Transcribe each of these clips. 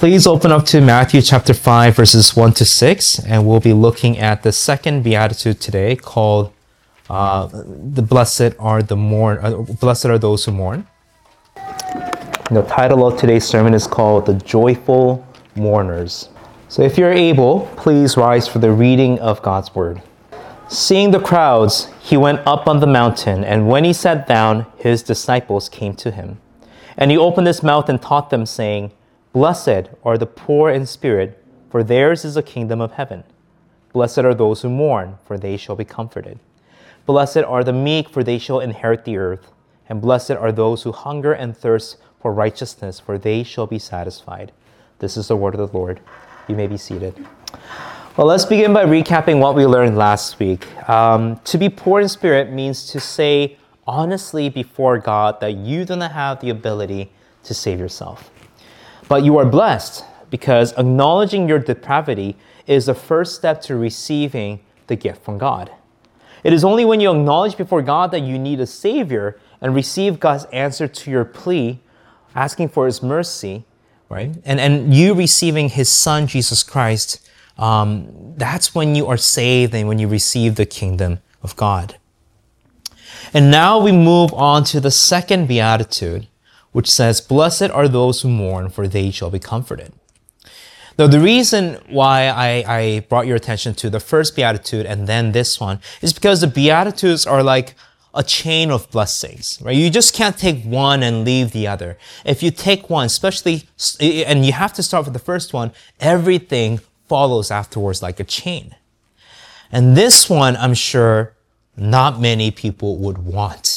Please open up to Matthew chapter 5, verses 1 to 6, and we'll be looking at the second beatitude today called Blessed are those who mourn. The title of today's sermon is called The Joyful Mourners. So if you're able, please rise for the reading of God's word. Seeing the crowds, he went up on the mountain, and when he sat down, his disciples came to him. And he opened his mouth and taught them, saying, Blessed are the poor in spirit, for theirs is the kingdom of heaven. Blessed are those who mourn, for they shall be comforted. Blessed are the meek, for they shall inherit the earth. And blessed are those who hunger and thirst for righteousness, for they shall be satisfied. This is the word of the Lord. You may be seated. Well, let's begin by recapping what we learned last week. To be poor in spirit means to say honestly before God that you do not have the ability to save yourself. But you are blessed because acknowledging your depravity is the first step to receiving the gift from God. It is only when you acknowledge before God that you need a Savior and receive God's answer to your plea, asking for His mercy, right? And you receiving His Son, Jesus Christ, that's when you are saved and when you receive the kingdom of God. And now we move on to the second beatitude, which says, Blessed are those who mourn, for they shall be comforted. Now, the reason why I brought your attention to the first beatitude and then this one is because the beatitudes are like a chain of blessings, right? You just can't take one and leave the other. If you take one, especially, and you have to start with the first one, everything follows afterwards like a chain. And this one, I'm sure, not many people would want.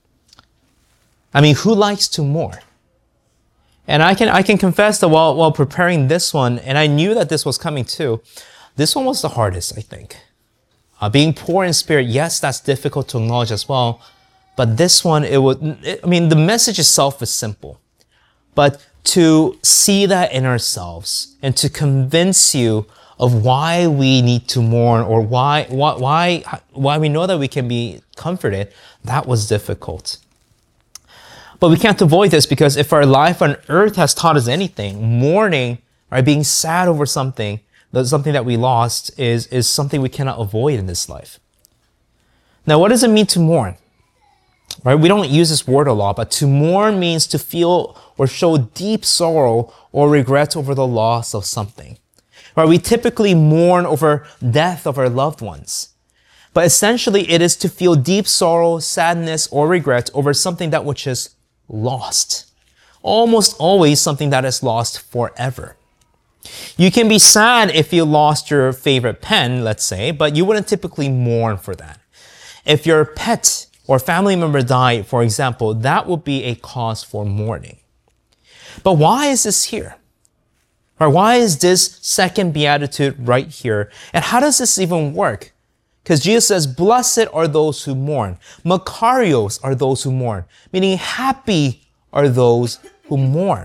I mean, who likes to mourn? And I can confess that while preparing this one, and I knew that this was coming too, this one was the hardest, I think. Being poor in spirit, yes, that's difficult to acknowledge as well. But this one, the message itself is simple. But to see that in ourselves and to convince you of why we need to mourn or why we know that we can be comforted, that was difficult. But we can't avoid this because if our life on earth has taught us anything, mourning, right, being sad over something that we lost is something we cannot avoid in this life. Now, what does it mean to mourn? Right? We don't use this word a lot, but to mourn means to feel or show deep sorrow or regret over the loss of something. Right? We typically mourn over death of our loved ones. But essentially, it is to feel deep sorrow, sadness, or regret over something that which is lost. Almost always something that is lost forever. You can be sad if you lost your favorite pen, let's say, but you wouldn't typically mourn for that. If your pet or family member died, for example, that would be a cause for mourning. But why is this here? Or why is this second beatitude right here? And how does this even work? Because Jesus says, Blessed are those who mourn. Makarios are those who mourn. Meaning happy are those who mourn.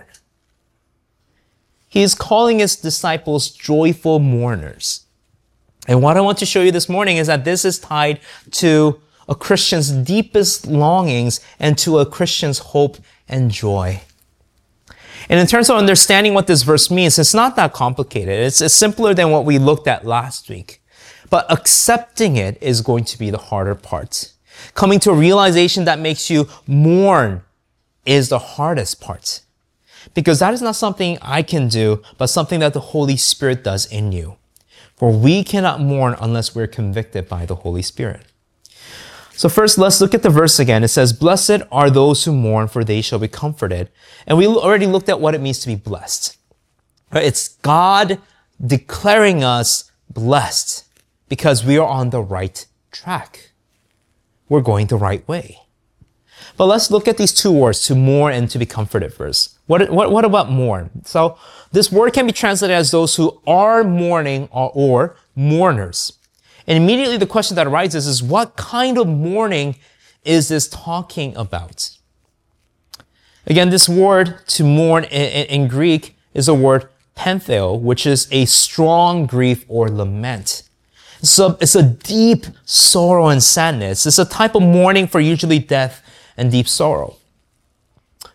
He is calling his disciples joyful mourners. And what I want to show you this morning is that this is tied to a Christian's deepest longings and to a Christian's hope and joy. And in terms of understanding what this verse means, it's not that complicated. It's simpler than what we looked at last week. But accepting it is going to be the harder part. Coming to a realization that makes you mourn is the hardest part. Because that is not something I can do, but something that the Holy Spirit does in you. For we cannot mourn unless we're convicted by the Holy Spirit. So first, let's look at the verse again. It says, Blessed are those who mourn, for they shall be comforted. And we already looked at what it means to be blessed. It's God declaring us blessed because we are on the right track. We're going the right way. But let's look at these two words, to mourn and to be comforted first. What about mourn? So this word can be translated as those who are mourning or mourners. And immediately the question that arises is what kind of mourning is this talking about? Again, this word to mourn in Greek is a word pentheo, which is a strong grief or lament. So it's a deep sorrow and sadness. It's a type of mourning for usually death and deep sorrow.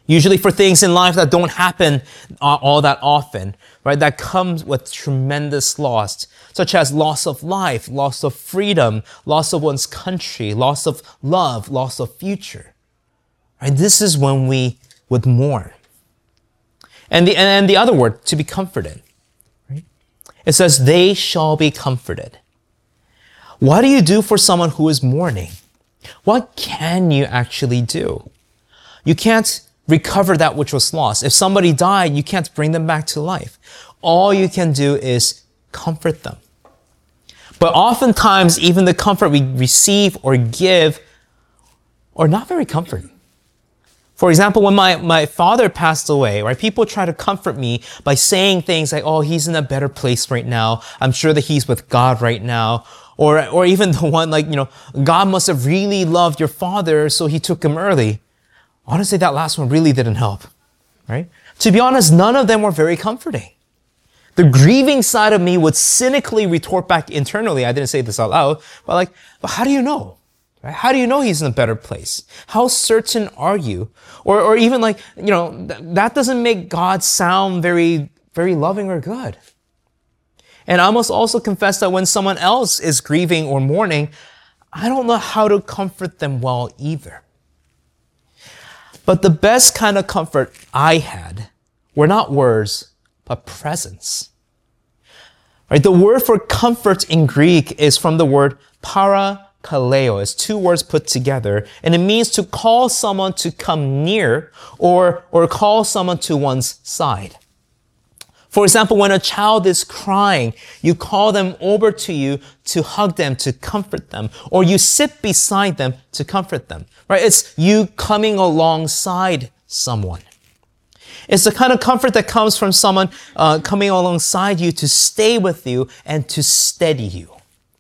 Usually for things in life that don't happen all that often, right? That comes with tremendous loss, such as loss of life, loss of freedom, loss of one's country, loss of love, loss of future. Right? This is when we would mourn. And the other word, to be comforted. Right? It says, they shall be comforted. What do you do for someone who is mourning? What can you actually do? You can't recover that which was lost. If somebody died, you can't bring them back to life. All you can do is comfort them. But oftentimes, even the comfort we receive or give are not very comforting. For example, when my father passed away, right, people try to comfort me by saying things like, oh, he's in a better place right now. I'm sure that he's with God right now. Or even the one like, God must have really loved your father, so he took him early. Honestly, that last one really didn't help, right? To be honest, none of them were very comforting. The grieving side of me would cynically retort back internally. I didn't say this out loud, but how do you know? Right? How do you know he's in a better place? How certain are you? Or even that doesn't make God sound very, very loving or good. And I must also confess that when someone else is grieving or mourning, I don't know how to comfort them well either. But the best kind of comfort I had were not words, but presence. Right? The word for comfort in Greek is from the word parakaleo. It's two words put together, and it means to call someone to come near or call someone to one's side. For example, when a child is crying, you call them over to you to hug them, to comfort them, or you sit beside them to comfort them, right? It's you coming alongside someone. It's the kind of comfort that comes from someone coming alongside you to stay with you and to steady you.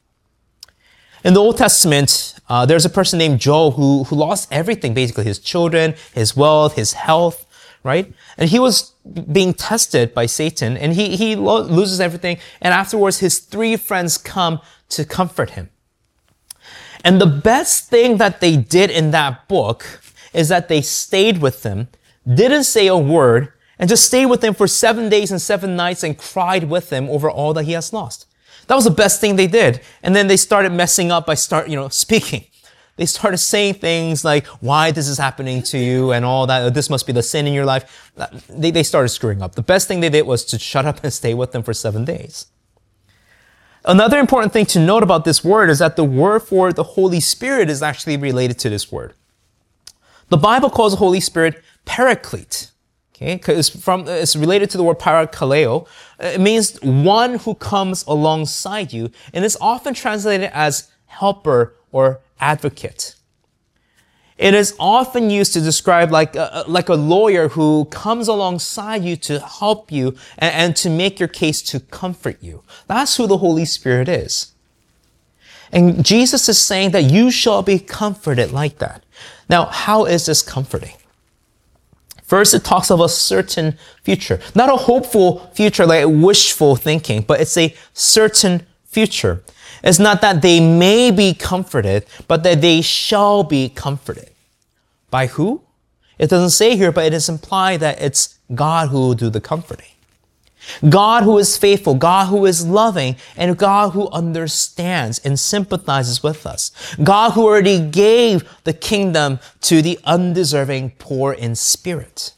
In the Old Testament, there's a person named Job who lost everything, basically his children, his wealth, his health, right? And he was being tested by Satan, and he loses everything. And afterwards, his 3 friends come to comfort him. And the best thing that they did in that book is that they stayed with him, didn't say a word, and just stayed with him for 7 days and 7 nights and cried with him over all that he has lost. That was the best thing they did. And then they started messing up by speaking. They started saying things like, why this is happening to you and all that. This must be the sin in your life. They started screwing up. The best thing they did was to shut up and stay with them for 7 days. Another important thing to note about this word is that the word for the Holy Spirit is actually related to this word. The Bible calls the Holy Spirit Paraclete. Okay, because it's related to the word parakaleo. It means one who comes alongside you, and it's often translated as helper or advocate. It is often used to describe like a lawyer who comes alongside you to help you and to make your case, to comfort you. That's who the Holy Spirit is. And Jesus is saying that you shall be comforted like that. Now, how is this comforting? First, it talks of a certain future. Not a hopeful future like wishful thinking, but it's a certain future. It's not that they may be comforted, but that they shall be comforted. By who? It doesn't say here, but it is implied that it's God who will do the comforting. God who is faithful, God who is loving, and God who understands and sympathizes with us. God who already gave the kingdom to the undeserving poor in spirit.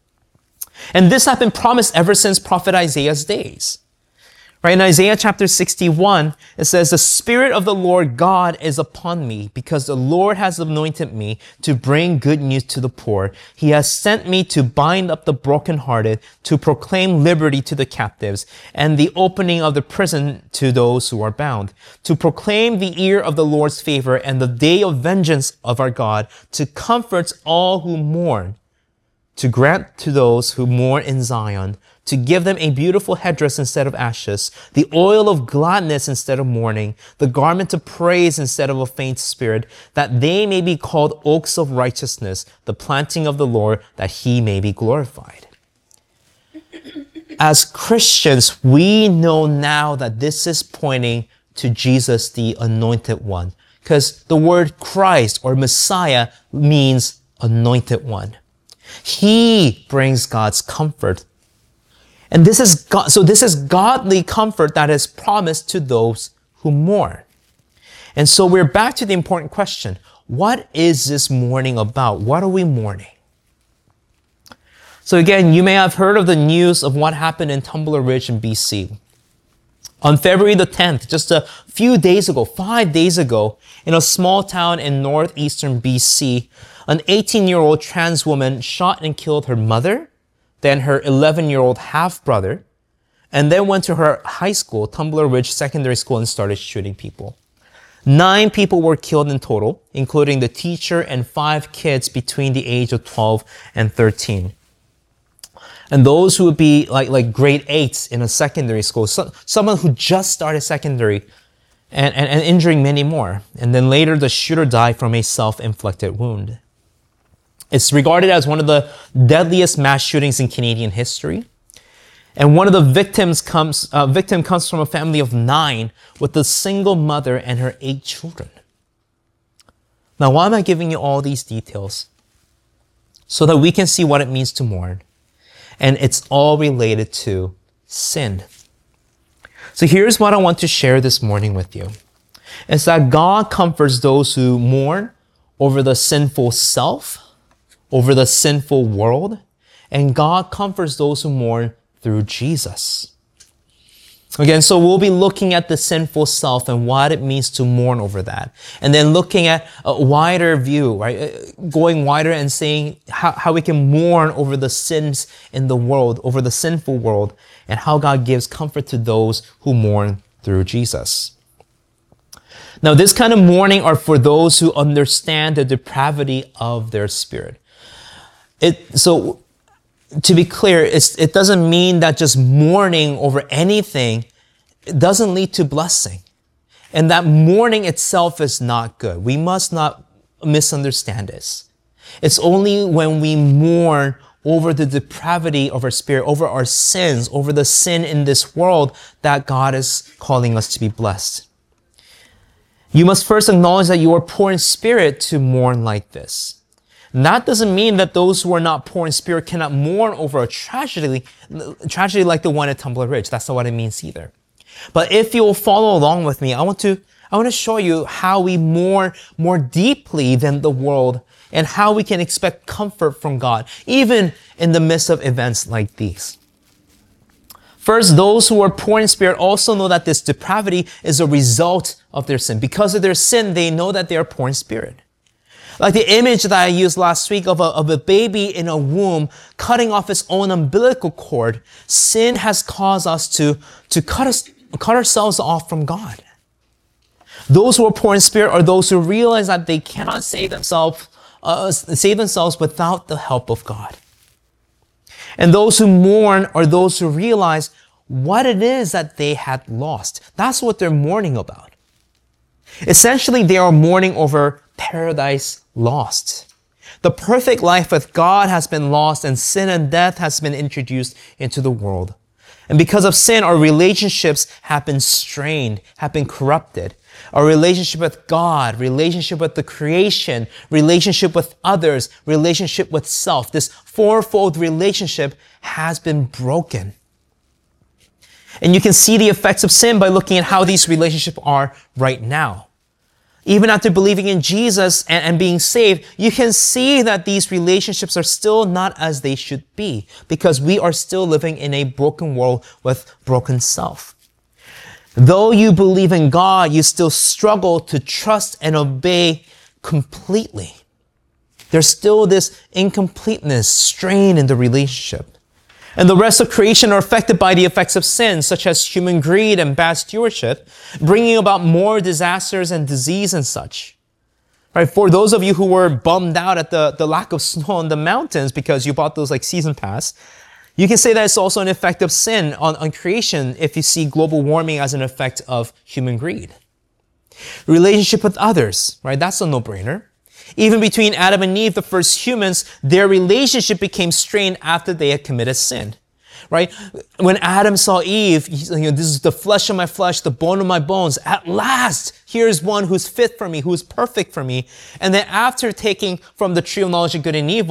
And this has been promised ever since Prophet Isaiah's days. Right, in Isaiah chapter 61, it says, the Spirit of the Lord God is upon me, because the Lord has anointed me to bring good news to the poor. He has sent me to bind up the brokenhearted, to proclaim liberty to the captives, and the opening of the prison to those who are bound, to proclaim the year of the Lord's favor and the day of vengeance of our God, to comfort all who mourn, to grant to those who mourn in Zion, to give them a beautiful headdress instead of ashes, the oil of gladness instead of mourning, the garment of praise instead of a faint spirit, that they may be called oaks of righteousness, the planting of the Lord, that he may be glorified. As Christians, we know now that this is pointing to Jesus, the Anointed One, because the word Christ or Messiah means Anointed One. He brings God's comfort. And this is godly comfort that is promised to those who mourn. And so we're back to the important question. What is this mourning about? What are we mourning? So again, you may have heard of the news of what happened in Tumbler Ridge in BC. On February the 10th, just a few days ago, 5 days ago, in a small town in northeastern BC, an 18-year-old trans woman shot and killed her mother, then her 11-year-old half-brother, and then went to her high school, Tumbler Ridge Secondary School, and started shooting people. 9 people were killed in total, including the teacher and 5 kids between the age of 12 and 13. And those who would be like grade 8s in a secondary school, someone who just started secondary, and injuring many more. And then later, the shooter died from a self-inflicted wound. It's regarded as one of the deadliest mass shootings in Canadian history. And one of the victim comes from a family of 9 with a single mother and her 8 children. Now, why am I giving you all these details? So that we can see what it means to mourn. And it's all related to sin. So here's what I want to share this morning with you. It's that God comforts those who mourn over the sinful self, over the sinful world, and God comforts those who mourn through Jesus. Again, so we'll be looking at the sinful self and what it means to mourn over that. And then looking at a wider view, right? Going wider and saying how we can mourn over the sins in the world, over the sinful world, and how God gives comfort to those who mourn through Jesus. Now, this kind of mourning are for those who understand the depravity of their spirit. So, to be clear, it doesn't mean that just mourning over anything doesn't lead to blessing. And that mourning itself is not good. We must not misunderstand this. It's only when we mourn over the depravity of our spirit, over our sins, over the sin in this world, that God is calling us to be blessed. You must first acknowledge that you are poor in spirit to mourn like this. And that doesn't mean that those who are not poor in spirit cannot mourn over a tragedy like the one at Tumbler Ridge. That's not what it means either. But if you will follow along with me, I want to show you how we mourn more deeply than the world and how we can expect comfort from God, even in the midst of events like these. First, those who are poor in spirit also know that this depravity is a result of their sin. Because of their sin, they know that they are poor in spirit. Like the image that I used last week of a baby in a womb cutting off its own umbilical cord, sin has caused us to cut ourselves off from God. Those who are poor in spirit are those who realize that they cannot save themselves without the help of God. And those who mourn are those who realize what it is that they had lost. That's what they're mourning about. Essentially, they are mourning over paradise lost. The perfect life with God has been lost, and sin and death has been introduced into the world. And because of sin, our relationships have been strained, have been corrupted. Our relationship with God, relationship with the creation, relationship with others, relationship with self. This fourfold relationship has been broken. And you can see the effects of sin by looking at how these relationships are right now. Even after believing in Jesus and being saved, you can see that these relationships are still not as they should be because we are still living in a broken world with broken self. Though you believe in God, you still struggle to trust and obey completely. There's still this incompleteness, strain in the relationship. And the rest of creation are affected by the effects of sin, such as human greed and bad stewardship, bringing about more disasters and disease and such. Right? For those of you who were bummed out at the lack of snow on the mountains because you bought those like season pass, you can say that it's also an effect of sin on creation if you see global warming as an effect of human greed. Relationship with others, right? That's a no-brainer. Even between Adam and Eve, the first humans, their relationship became strained after they had committed sin, right? When Adam saw Eve, this is the flesh of my flesh, the bone of my bones. At last, here's one who's fit for me, who's perfect for me. And then after taking from the tree of knowledge of good and evil,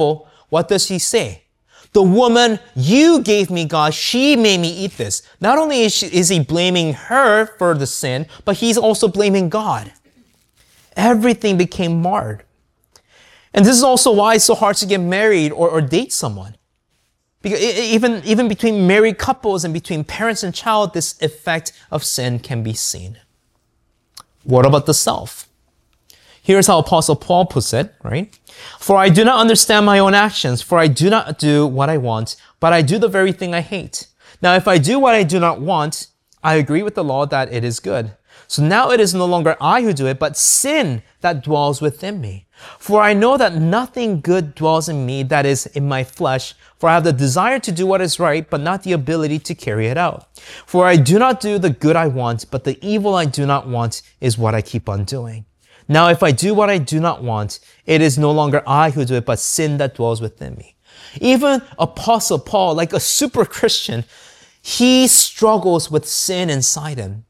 what does he say? The woman you gave me, God, she made me eat this. Not only is he blaming her for the sin, but he's also blaming God. Everything became marred. And this is also why it's so hard to get married or date someone. Because even between married couples and between parents and child, this effect of sin can be seen. What about the self? Here's how Apostle Paul puts it, right? For I do not understand my own actions, for I do not do what I want, but I do the very thing I hate. Now, if I do what I do not want, I agree with the law that it is good. So now it is no longer I who do it, but sin that dwells within me. For I know that nothing good dwells in me, that is, in my flesh. For I have the desire to do what is right, but not the ability to carry it out. For I do not do the good I want, but the evil I do not want is what I keep on doing. Now, if I do what I do not want, it is no longer I who do it, but sin that dwells within me. Even Apostle Paul, like a super Christian, he struggles with sin inside him.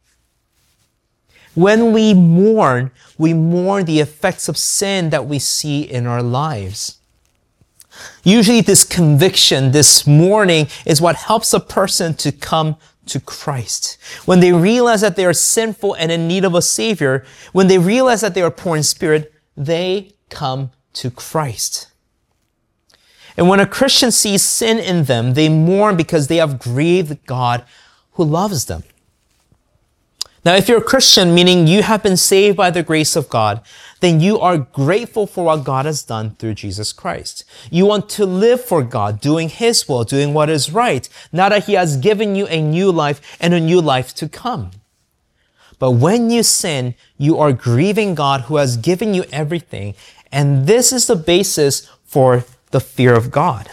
When we mourn the effects of sin that we see in our lives. Usually this conviction, this mourning is what helps a person to come to Christ. When they realize that they are sinful and in need of a Savior, when they realize that they are poor in spirit, they come to Christ. And when a Christian sees sin in them, they mourn because they have grieved God who loves them. Now, if you're a Christian, meaning you have been saved by the grace of God, then you are grateful for what God has done through Jesus Christ. You want to live for God, doing His will, doing what is right, now that He has given you a new life and a new life to come. But when you sin, you are grieving God who has given you everything, and this is the basis for the fear of God.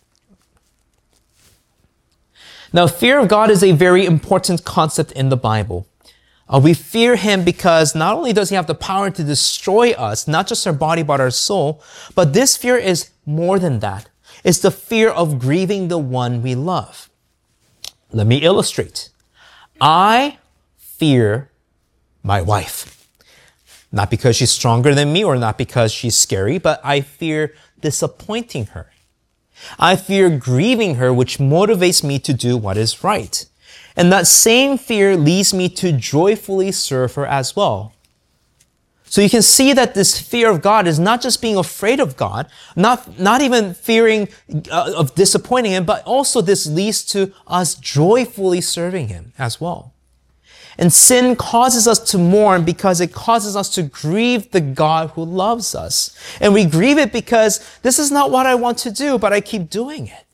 Now, fear of God is a very important concept in the Bible. We fear Him because not only does He have the power to destroy us, not just our body, but our soul, but this fear is more than that. It's the fear of grieving the one we love. Let me illustrate. I fear my wife. Not because she's stronger than me or not because she's scary, but I fear disappointing her. I fear grieving her, which motivates me to do what is right. And that same fear leads me to joyfully serve her as well. So you can see that this fear of God is not just being afraid of God, not even fearing of disappointing Him, but also this leads to us joyfully serving Him as well. And sin causes us to mourn because it causes us to grieve the God who loves us. And we grieve it because this is not what I want to do, but I keep doing it.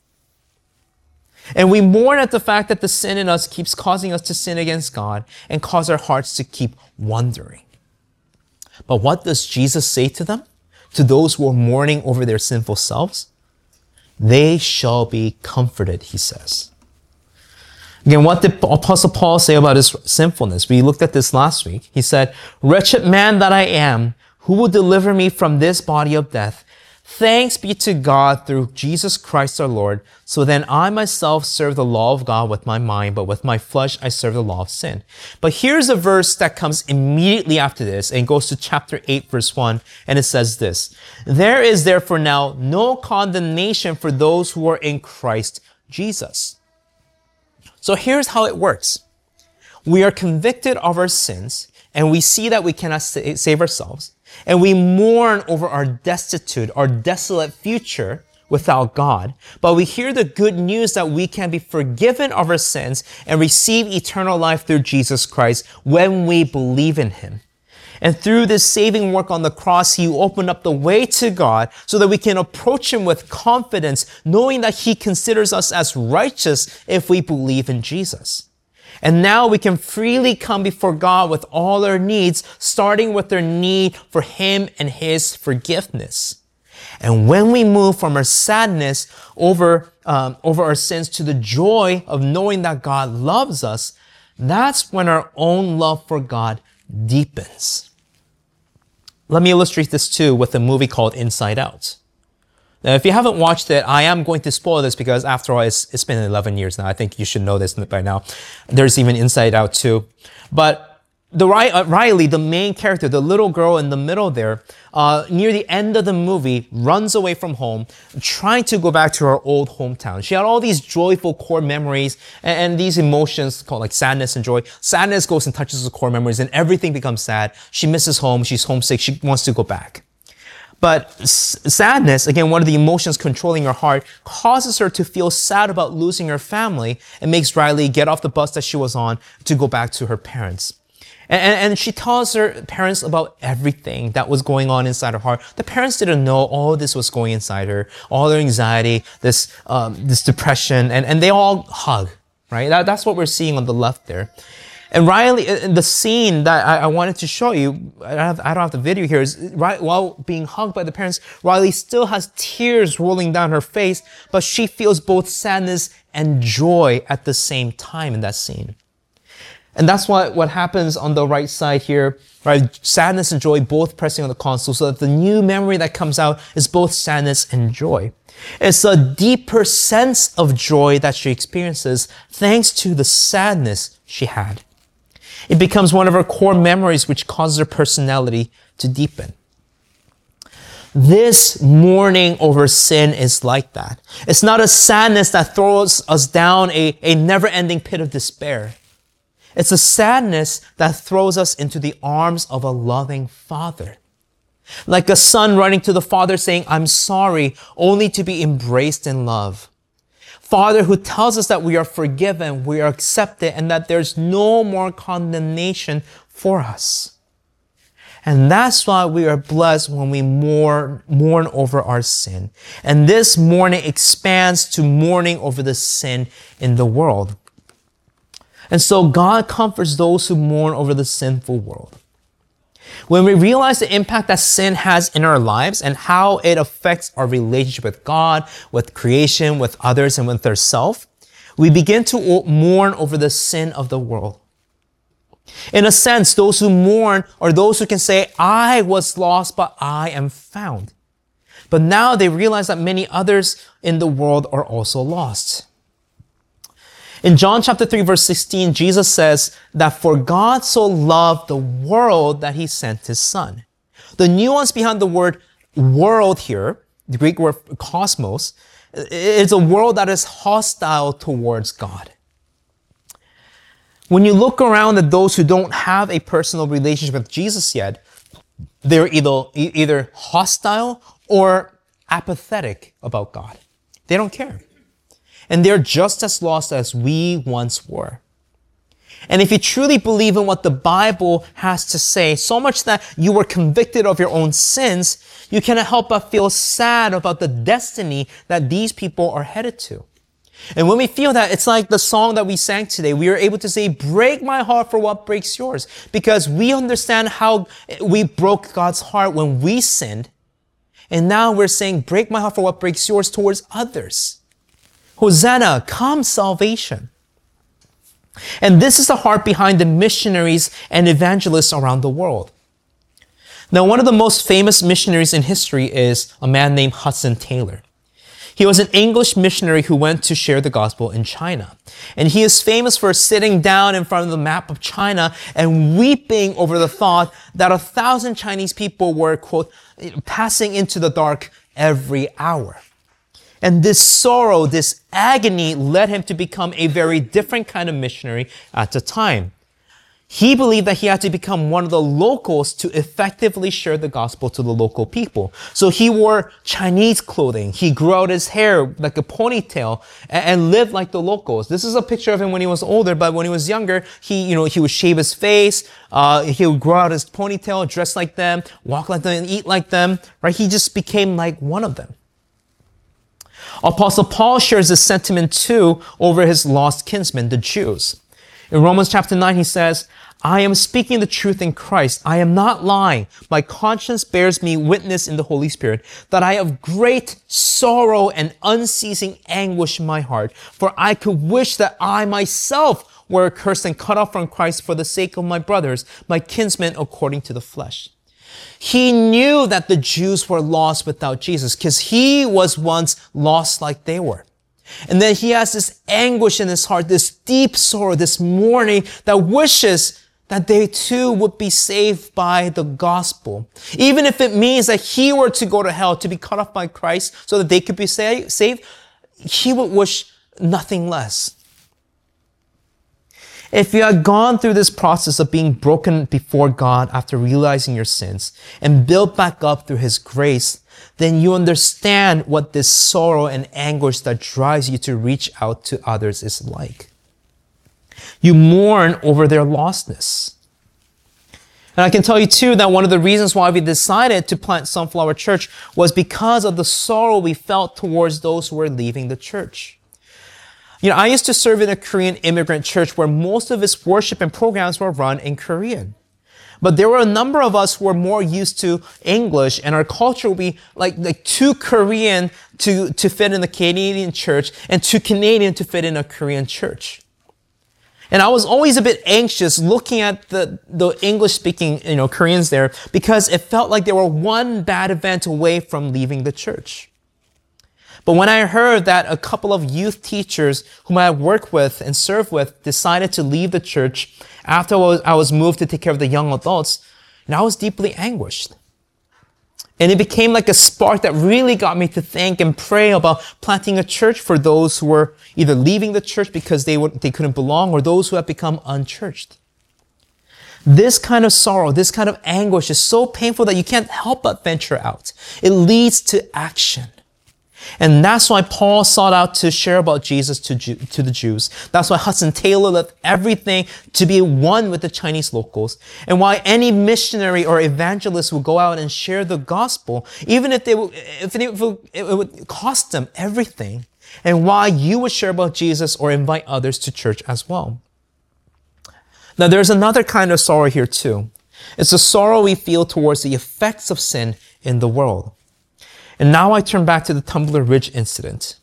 And we mourn at the fact that the sin in us keeps causing us to sin against God and cause our hearts to keep wandering. But what does Jesus say to them? To those who are mourning over their sinful selves? They shall be comforted, He says. Again, what did Apostle Paul say about his sinfulness? We looked at this last week. He said, "Wretched man that I am, who will deliver me from this body of death? Thanks be to God through Jesus Christ our Lord. So then I myself serve the law of God with my mind, but with my flesh I serve the law of sin." But here's a verse that comes immediately after this and goes to chapter 8, verse 1, and it says this: "There is therefore now no condemnation for those who are in Christ Jesus." So here's how it works. We are convicted of our sins, and we see that we cannot save ourselves. And we mourn over our destitute, our desolate future without God. But we hear the good news that we can be forgiven of our sins and receive eternal life through Jesus Christ when we believe in Him. And through this saving work on the cross, He opened up the way to God so that we can approach Him with confidence, knowing that He considers us as righteous if we believe in Jesus. And now we can freely come before God with all our needs, starting with our need for Him and His forgiveness. And when we move from our sadness over our sins to the joy of knowing that God loves us, that's when our own love for God deepens. Let me illustrate this too with a movie called Inside Out. Now, if you haven't watched it, I am going to spoil this because after all, it's been 11 years now. I think you should know this by now. There's even Inside Out too. But Riley, the main character, the little girl in the middle there, near the end of the movie, runs away from home, trying to go back to her old hometown. She had all these joyful core memories and these emotions called like sadness and joy. Sadness goes and touches the core memories and everything becomes sad. She misses home. She's homesick. She wants to go back. But sadness, again, one of the emotions controlling her heart, causes her to feel sad about losing her family and makes Riley get off the bus that she was on to go back to her parents. And she tells her parents about everything that was going on inside her heart. The parents didn't know all this was going inside her, all their anxiety, this depression, and they all hug, right? That's what we're seeing on the left there. And Riley, the scene that I wanted to show you, I don't have the video here, is while being hugged by the parents, Riley still has tears rolling down her face, but she feels both sadness and joy at the same time in that scene. And that's what happens on the right side here, right? Sadness and joy both pressing on the console so that the new memory that comes out is both sadness and joy. It's a deeper sense of joy that she experiences thanks to the sadness she had. It becomes one of her core memories which causes her personality to deepen. This mourning over sin is like that. It's not a sadness that throws us down a never-ending pit of despair. It's a sadness that throws us into the arms of a loving father. Like a son running to the father saying, "I'm sorry," only to be embraced in love. Father who tells us that we are forgiven, we are accepted, and that there's no more condemnation for us. And that's why we are blessed when we mourn over our sin. And this mourning expands to mourning over the sin in the world. And so God comforts those who mourn over the sinful world. When we realize the impact that sin has in our lives and how it affects our relationship with God, with creation, with others, and with ourselves, we begin to mourn over the sin of the world. In a sense, those who mourn are those who can say, "I was lost, but I am found." But now they realize that many others in the world are also lost. In John chapter 3, verse 16, Jesus says that for God so loved the world that he sent his son. The nuance behind the word world here, the Greek word cosmos, is a world that is hostile towards God. When you look around at those who don't have a personal relationship with Jesus yet, they're either hostile or apathetic about God. They don't care. And they're just as lost as we once were. And if you truly believe in what the Bible has to say, so much that you were convicted of your own sins, you cannot help but feel sad about the destiny that these people are headed to. And when we feel that, it's like the song that we sang today. We are able to say, "Break my heart for what breaks yours," because we understand how we broke God's heart when we sinned. And now we're saying, "Break my heart for what breaks yours" towards others. Hosanna, come salvation. And this is the heart behind the missionaries and evangelists around the world. Now, one of the most famous missionaries in history is a man named Hudson Taylor. He was an English missionary who went to share the gospel in China. And he is famous for sitting down in front of the map of China and weeping over the thought that 1,000 Chinese people were, quote, passing into the dark every hour. And this sorrow, this agony led him to become a very different kind of missionary at the time. He believed that he had to become one of the locals to effectively share the gospel to the local people. So he wore Chinese clothing. He grew out his hair like a ponytail and lived like the locals. This is a picture of him when he was older, but when he was younger, he would shave his face. He would grow out his ponytail, dress like them, walk like them, and eat like them, right? He just became like one of them. Apostle Paul shares this sentiment too over his lost kinsmen, the Jews. In Romans chapter 9, he says, "I am speaking the truth in Christ. I am not lying. My conscience bears me witness in the Holy Spirit that I have great sorrow and unceasing anguish in my heart. For I could wish that I myself were accursed and cut off from Christ for the sake of my brothers, my kinsmen according to the flesh." He knew that the Jews were lost without Jesus because he was once lost like they were. And then he has this anguish in his heart, this deep sorrow, this mourning that wishes that they too would be saved by the gospel. Even if it means that he were to go to hell, to be cut off by Christ so that they could be saved, he would wish nothing less. If you had gone through this process of being broken before God after realizing your sins and built back up through his grace, then you understand what this sorrow and anguish that drives you to reach out to others is like. You mourn over their lostness. And I can tell you too that one of the reasons why we decided to plant Sunflower Church was because of the sorrow we felt towards those who were leaving the church. I used to serve in a Korean immigrant church where most of its worship and programs were run in Korean. But there were a number of us who were more used to English, and our culture would be like too Korean to fit in the Canadian church and too Canadian to fit in a Korean church. And I was always a bit anxious looking at the English-speaking, Koreans there, because it felt like they were one bad event away from leaving the church. But when I heard that a couple of youth teachers whom I had worked with and served with decided to leave the church after I was moved to take care of the young adults, and I was deeply anguished. And it became like a spark that really got me to think and pray about planting a church for those who were either leaving the church because they couldn't belong, or those who had become unchurched. This kind of sorrow, this kind of anguish is so painful that you can't help but venture out. It leads to action. And that's why Paul sought out to share about Jesus to the Jews. That's why Hudson Taylor left everything to be one with the Chinese locals. And why any missionary or evangelist would go out and share the gospel, even if it would cost them everything. And why you would share about Jesus or invite others to church as well. Now there's another kind of sorrow here too. It's a sorrow we feel towards the effects of sin in the world. And now I turn back to the Tumbler Ridge incident.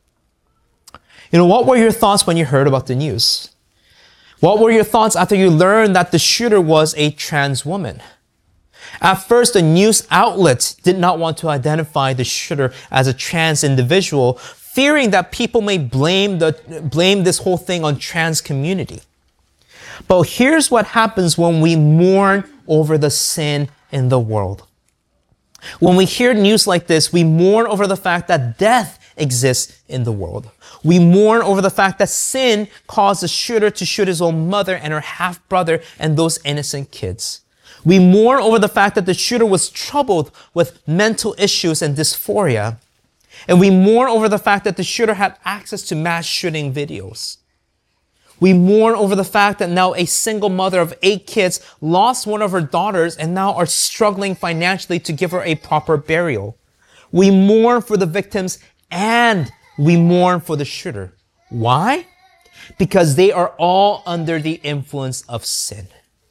What were your thoughts when you heard about the news? What were your thoughts after you learned that the shooter was a trans woman? At first, the news outlet did not want to identify the shooter as a trans individual, fearing that people may blame this whole thing on trans community. But here's what happens when we mourn over the sin in the world. When we hear news like this, we mourn over the fact that death exists in the world. We mourn over the fact that sin caused the shooter to shoot his own mother and her half-brother and those innocent kids. We mourn over the fact that the shooter was troubled with mental issues and dysphoria. And we mourn over the fact that the shooter had access to mass shooting videos. We mourn over the fact that now a single mother of 8 kids lost one of her daughters and now are struggling financially to give her a proper burial. We mourn for the victims and we mourn for the shooter. Why? Because they are all under the influence of sin.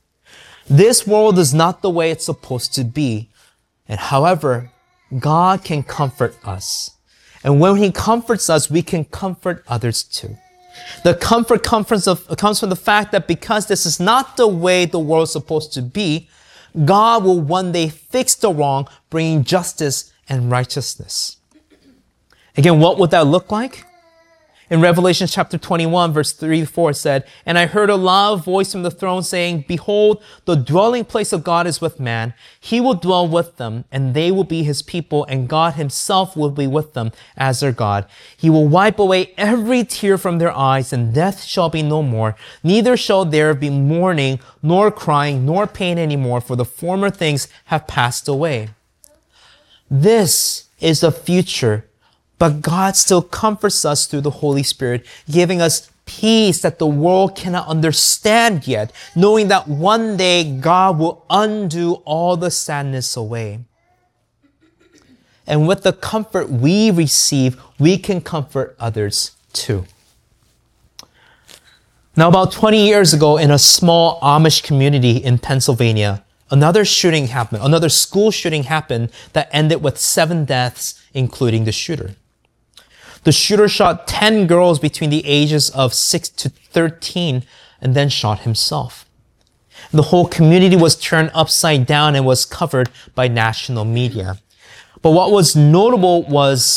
This world is not the way it's supposed to be. And however, God can comfort us. And when he comforts us, we can comfort others too. The comfort comes from the fact that because this is not the way the world is supposed to be, God will one day fix the wrong, bringing justice and righteousness. Again, what would that look like? In Revelation chapter 21, verse 3-4 said, "And I heard a loud voice from the throne saying, Behold, the dwelling place of God is with man. He will dwell with them, and they will be his people, and God himself will be with them as their God. He will wipe away every tear from their eyes, and death shall be no more. Neither shall there be mourning, nor crying, nor pain anymore, for the former things have passed away." This is the future. But God still comforts us through the Holy Spirit, giving us peace that the world cannot understand yet, knowing that one day God will undo all the sadness away. And with the comfort we receive, we can comfort others too. Now, about 20 years ago, in a small Amish community in Pennsylvania, another school shooting happened that ended with 7 deaths, including the shooter. The shooter shot 10 girls between the ages of 6 to 13 and then shot himself. The whole community was turned upside down and was covered by national media. But what was notable was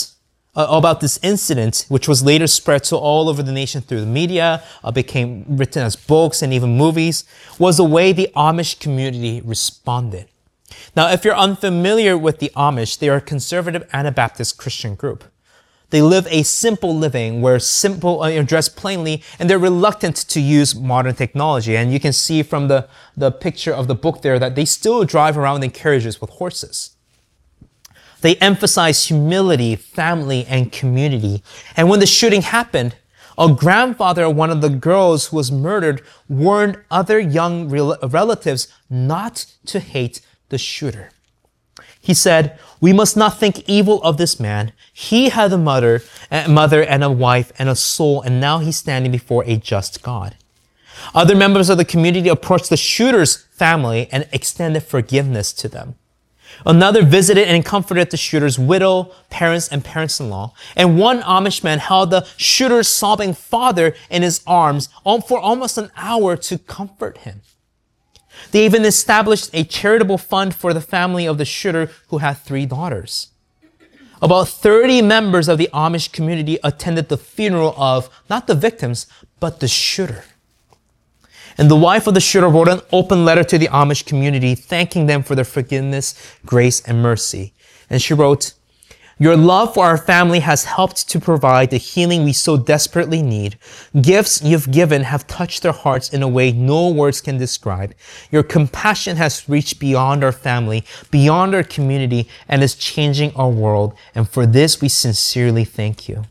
about this incident, which was later spread to all over the nation through the media, became written as books and even movies, was the way the Amish community responded. Now, if you're unfamiliar with the Amish, they are a conservative Anabaptist Christian group. They live a simple living where dressed plainly, and they're reluctant to use modern technology. And you can see from the picture of the book there that they still drive around in carriages with horses. They emphasize humility, family, and community. And when the shooting happened, a grandfather of one of the girls who was murdered warned other young relatives not to hate the shooter. He said, "We must not think evil of this man. He had a mother and a wife and a soul, and now he's standing before a just God." Other members of the community approached the shooter's family and extended forgiveness to them. Another visited and comforted the shooter's widow, parents, and parents-in-law. And one Amish man held the shooter's sobbing father in his arms for almost an hour to comfort him. They even established a charitable fund for the family of the shooter who had 3 daughters. About 30 members of the Amish community attended the funeral of not the victims, but the shooter. And the wife of the shooter wrote an open letter to the Amish community, thanking them for their forgiveness, grace, and mercy. And she wrote, "Your love for our family has helped to provide the healing we so desperately need. Gifts you've given have touched their hearts in a way no words can describe. Your compassion has reached beyond our family, beyond our community, and is changing our world. And for this, we sincerely thank you."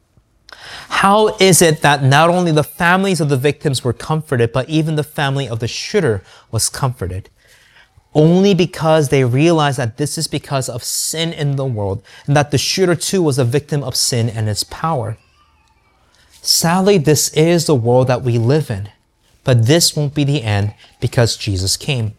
How is it that not only the families of the victims were comforted, but even the family of the shooter was comforted? Only because they realized that this is because of sin in the world, and that the shooter too was a victim of sin and its power. Sadly, this is the world that we live in, but this won't be the end because Jesus came.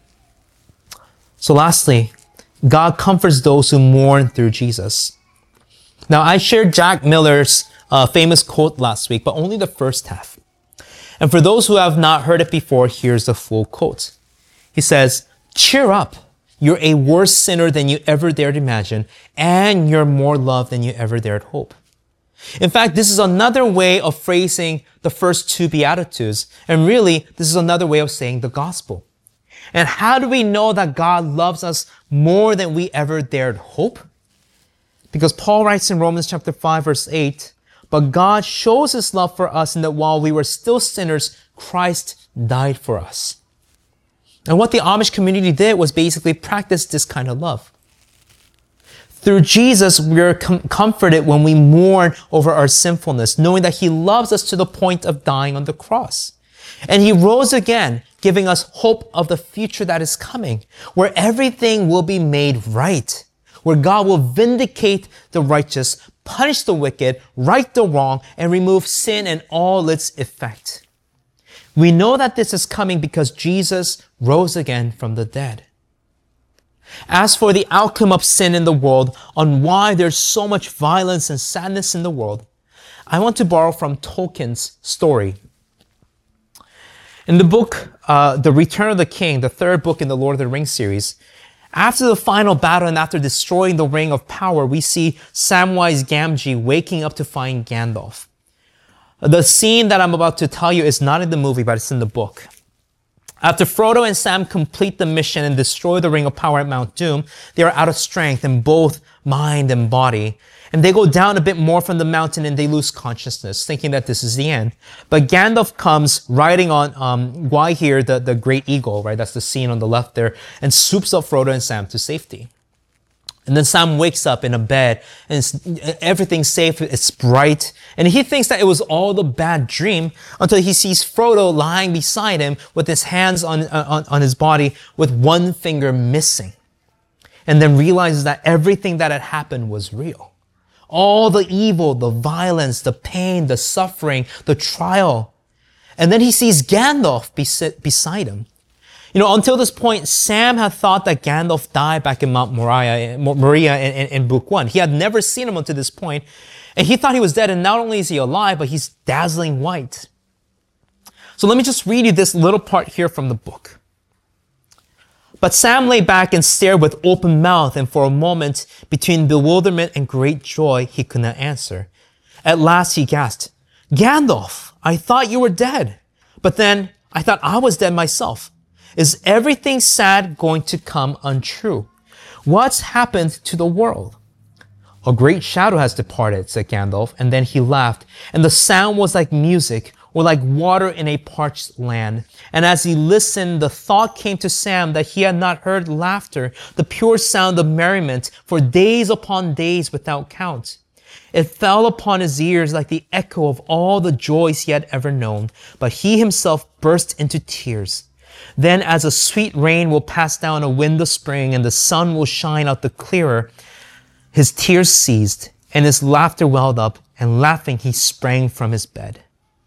So lastly, God comforts those who mourn through Jesus. Now, I shared Jack Miller's famous quote last week, but only the first half. And for those who have not heard it before, here's the full quote. He says, "Cheer up. You're a worse sinner than you ever dared imagine, and you're more loved than you ever dared hope." In fact, this is another way of phrasing the first 2 Beatitudes. And really, this is another way of saying the gospel. And how do we know that God loves us more than we ever dared hope? Because Paul writes in Romans chapter 5, verse 8, "But God shows his love for us in that while we were still sinners, Christ died for us." And what the Amish community did was basically practice this kind of love. Through Jesus, we are comforted when we mourn over our sinfulness, knowing that he loves us to the point of dying on the cross. And he rose again, giving us hope of the future that is coming, where everything will be made right, where God will vindicate the righteous, punish the wicked, right the wrong, and remove sin and all its effect. We know that this is coming because Jesus rose again from the dead. As for the outcome of sin in the world, on why there's so much violence and sadness in the world, I want to borrow from Tolkien's story. In the book, The Return of the King, the 3rd book in the Lord of the Rings series, after the final battle and after destroying the Ring of Power, we see Samwise Gamgee waking up to find Gandalf. The scene that I'm about to tell you is not in the movie, but it's in the book. After Frodo and Sam complete the mission and destroy the Ring of Power at Mount Doom, they are out of strength in both mind and body. And they go down a bit more from the mountain and they lose consciousness, thinking that this is the end. But Gandalf comes riding on Gwaihir, the great eagle, right? That's the scene on the left there, and swoops up Frodo and Sam to safety. And then Sam wakes up in a bed and everything's safe, it's bright. And he thinks that it was all the bad dream until he sees Frodo lying beside him with his hands on his body with one finger missing. And then realizes that everything that had happened was real. All the evil, the violence, the pain, the suffering, the trial. And then he sees Gandalf beside him. You know, until this point, Sam had thought that Gandalf died back in Mount Moria in Book 1. He had never seen him until this point, and he thought he was dead, and not only is he alive, but he's dazzling white. So let me just read you this little part here from the book. But Sam lay back and stared with open mouth, and for a moment, between bewilderment and great joy, he could not answer. At last he gasped, "Gandalf, I thought you were dead. But then I thought I was dead myself. Is everything sad going to come untrue? What's happened to the world?" "A great shadow has departed," said Gandalf, and then he laughed, and the sound was like music, or like water in a parched land. And as he listened, the thought came to Sam that he had not heard laughter, the pure sound of merriment, for days upon days without count. It fell upon his ears like the echo of all the joys he had ever known, but he himself burst into tears. Then, as a sweet rain will pass down a wind of spring and the sun will shine out the clearer, his tears ceased and his laughter welled up, and laughing he sprang from his bed.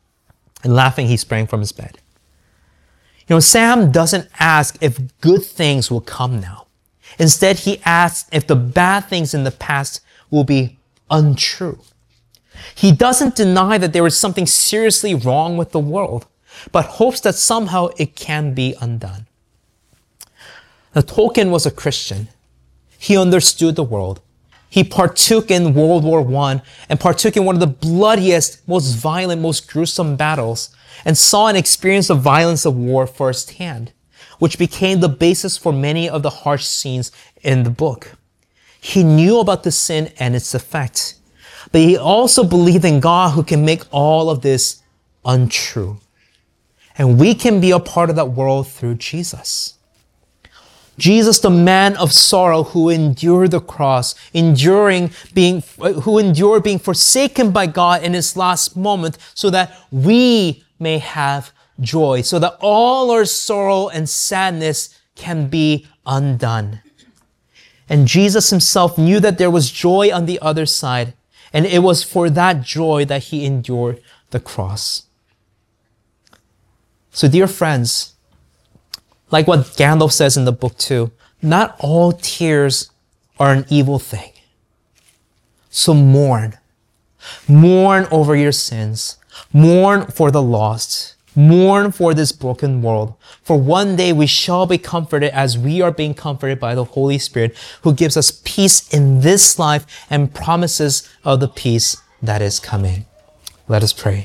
Sam doesn't ask if good things will come now. Instead, he asks if the bad things in the past will be untrue. He doesn't deny that there is something seriously wrong with the world, but hopes that somehow it can be undone. Now, Tolkien was a Christian. He understood the world. He partook in World War I and partook in one of the bloodiest, most violent, most gruesome battles, and saw and experienced the violence of war firsthand, which became the basis for many of the harsh scenes in the book. He knew about the sin and its effect, but he also believed in God who can make all of this untrue. And we can be a part of that world through Jesus. Jesus, the man of sorrow who endured the cross, who endured being forsaken by God in his last moment so that we may have joy, so that all our sorrow and sadness can be undone. And Jesus himself knew that there was joy on the other side, and it was for that joy that he endured the cross. So, dear friends, like what Gandalf says in the book too, not all tears are an evil thing. So mourn. Mourn over your sins. Mourn for the lost. Mourn for this broken world. For one day we shall be comforted as we are being comforted by the Holy Spirit, who gives us peace in this life and promises of the peace that is coming. Let us pray.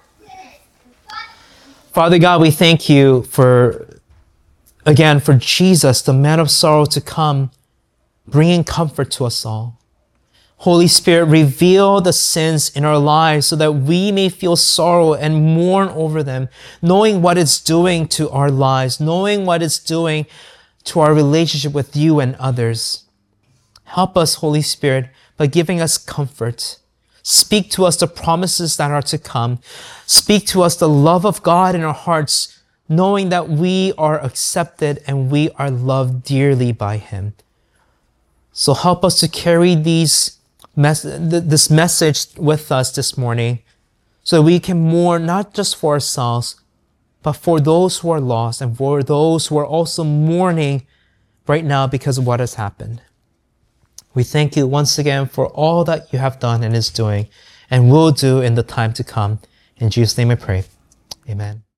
Father God, we thank you for Jesus, the man of sorrow, to come, bringing comfort to us all. Holy Spirit, reveal the sins in our lives so that we may feel sorrow and mourn over them, knowing what it's doing to our lives, knowing what it's doing to our relationship with you and others. Help us, Holy Spirit, by giving us comfort. Speak to us the promises that are to come. Speak to us the love of God in our hearts, knowing that we are accepted and we are loved dearly by him. So help us to carry this message with us this morning so that we can mourn not just for ourselves, but for those who are lost and for those who are also mourning right now because of what has happened. We thank you once again for all that you have done and is doing and will do in the time to come. In Jesus' name I pray. Amen.